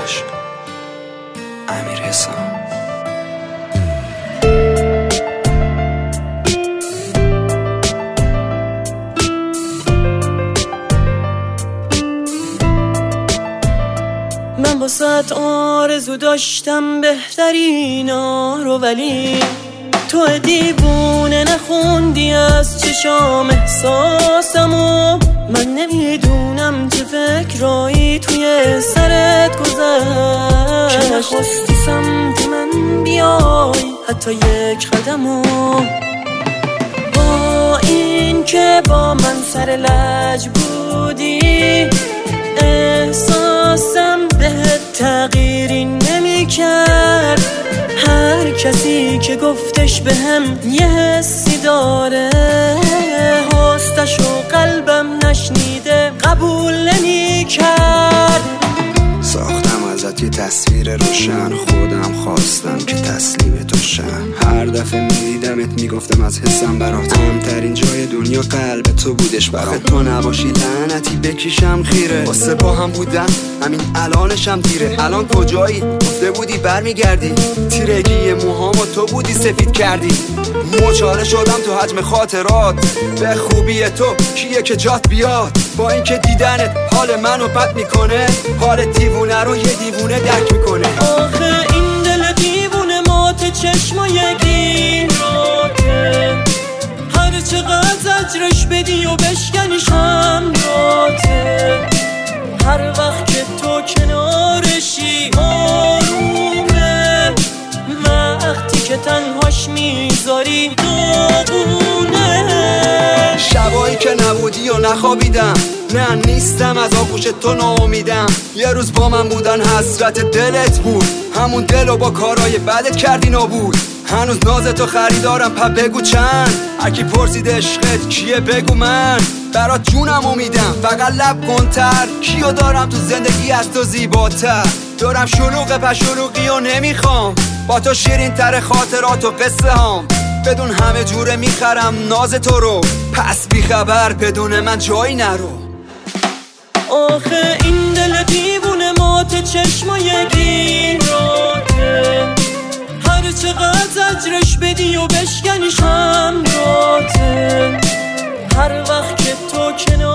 باش. امیر حسام. من واسه آرزو داشتم بهترینا رو، ولی تو دیوونه نخوندی از چشام احساسمو. من نمیدونم چه فکرایی توی سرت گذشت که نخواستی سمت من بیای حتی یک قدمو. با این که با من سر لج بودی، احساسم بهت تغییری نمی کرد. هر کسی که گفتش بهم یه حسی داره، هستشو قلبم نشنیده قبول نمی کرد. ساختم ازت یه تصویر روشن، خودم خواستم که تسلیم تو شم. هر دفعه میدیدمت میگفتم از حسم برات مهمترین جای دنیا قلب تو بودش برام. تو نباشی لعنتی بکشم خیره، واسه با هم بودن همین الانشم دیره. الان کجایی؟ گفته بودی برمیگردی، تیرگی موهامو تو بودی سفید کردی. مچاله شدم تو حجم خاطرات، به خوبی تو کیه که جات بیاد. با اینکه دیدنت حال منو بد میکنه، حال دیوونه رو یه دیوونه درک میکنه. آخه این دل دیوونه مات چشمای گیراته، هر چقدر زجرش بدی و بشکنیش همراته. هر وقت که تو کنارشی آرومه، وقتی که تنهاش میذاری داغونه. شبایی که نبودی و نخوابیدم، نه نیستم از آغوش تو ناامیدم. یه روز با من بودن حسرت دلت بود، همون دلو با کارهای بدت کردی نابود. هنوز ناز تو خریدارم پا بگو چند، هرکی پرسید عشقت کیه بگو من. برات جونمو میدم فقط لب کنتر، کیو دارم تو زندگی از تو زیباتر. دارم شلوغ پشلوغی و نمیخوام، با تو شیرین تر خاطرات و قصه هام. بدون همه جوره میخرم ناز تو رو، پس بیخبر بدون من جایی نرو. آخه این دل دیوونه مات چشمای گیراته، هر چقدر زجرش بدی و بشکنیش همراته. هر وقت که تو کنار